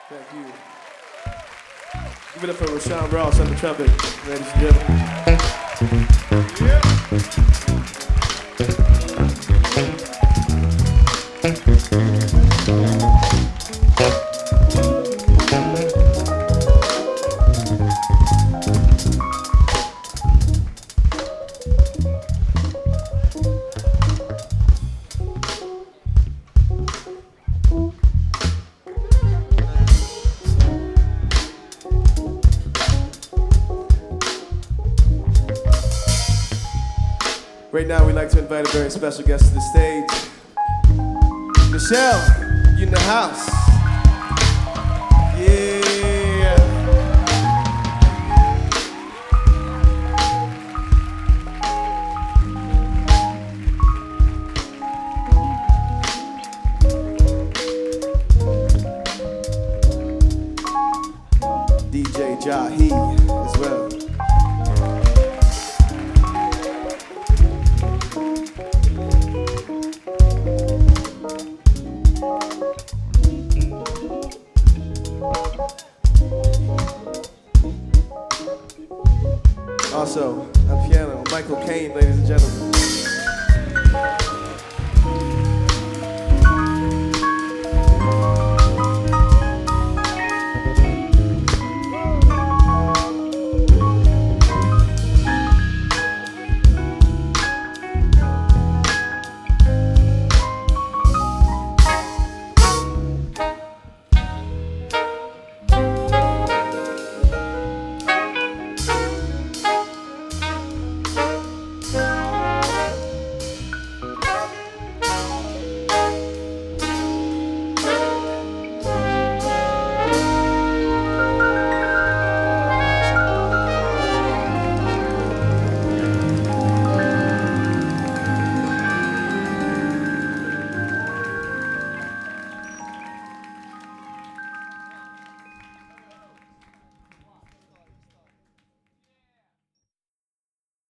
Thank you. Give it up for Rashawn Ross on the trumpet, ladies and gentlemen. Right now, we'd like to invite a very special guest to the stage. Michelle, you in the house. Yeah. DJ Jahi as well.